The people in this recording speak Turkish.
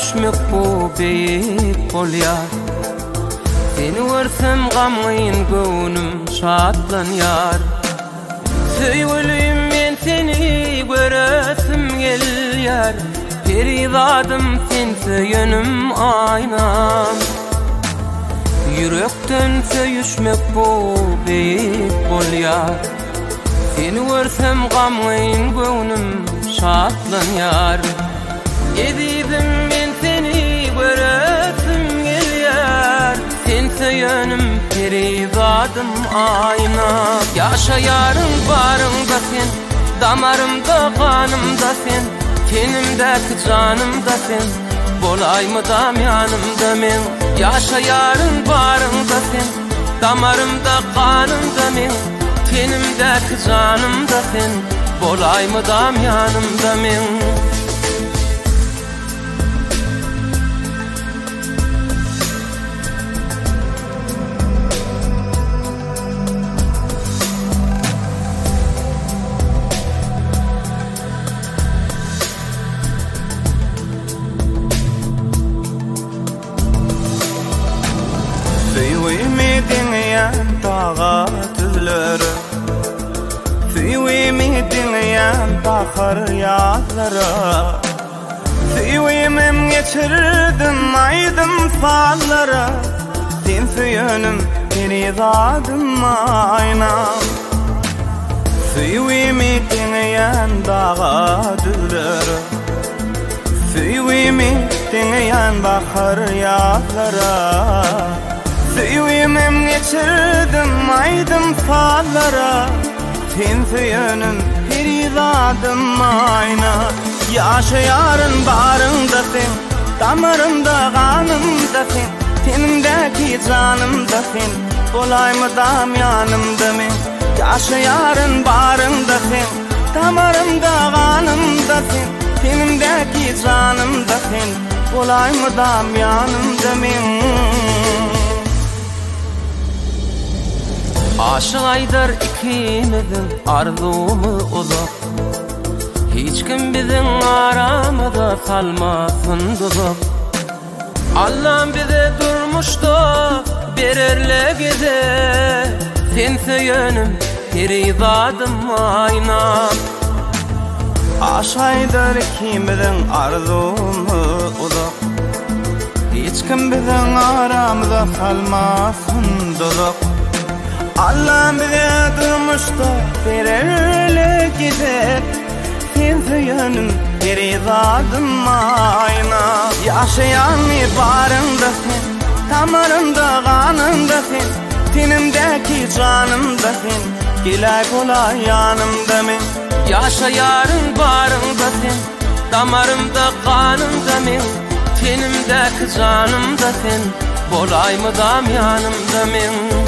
söyüşmek bu beyip bolýar. Seni görsem gamyň göwnüm şadlanýar. Söýgülüm men seni göresim gelýär. Perizadım sen söýenim aynam. Yürekden söyüşmek bu beyip bolýar. Seni görsem gamyň göwnüm şadlanýar. Edibim men seni göresim gelýär. Sen söýenim perizadım ayna. Yaşaýarym barymda sen, damarymda kanymda sen, tenimdäki janymda sen, bolaýmy dam ýanymda men. Yaşaýarym barymda sen, damarymda kanymda men, tenimdäki janymda sen, bolaýmy dam ýanymda men. Dağa tüzlörü Süýümi dinleýän bahar ýazlara Süýümem geçirdim aýdym fallara Sen süýenim perizadım ayna Süýümi dinleýän dağa tüzlörü Süýümi dinleýän bahar ýazlara Süýümem geçirdim aýdym fallara Sen süýenim perizadım ayna Yaşaýaryn barymda sen, damarymda kanymda sen, tenimdäki janymda sen, bolaýmy dam ýanymda men. Yaşaýaryn barymda sen, damarymda kanymda sen, tenimdäki janymda sen, bolaýmy dam ýanymda men. Aşık aydar ikimizin arzumy uzak. Hiç kim bizim aramıda kalmasın duzak. Allah'ım bize durmuşda bererle gide. Sen söýenim perizadım ayna. Aşık aydar ikimizin arzumy uzak. Hiç kim bizim aramıda kalmasın duzak. Allah'ım bize durmuşda bererle gider. Sen söýenim perizadım ayna. Yaşaýan barymda sen, damarymda kanymda sen, tenimdäki janymda sen, gelay bolaý ýanymda men. Yaşaýarym barymda sen, damarymda kanymda men, tenimdäki janymda sen, bolaýmy dam ýanymda men.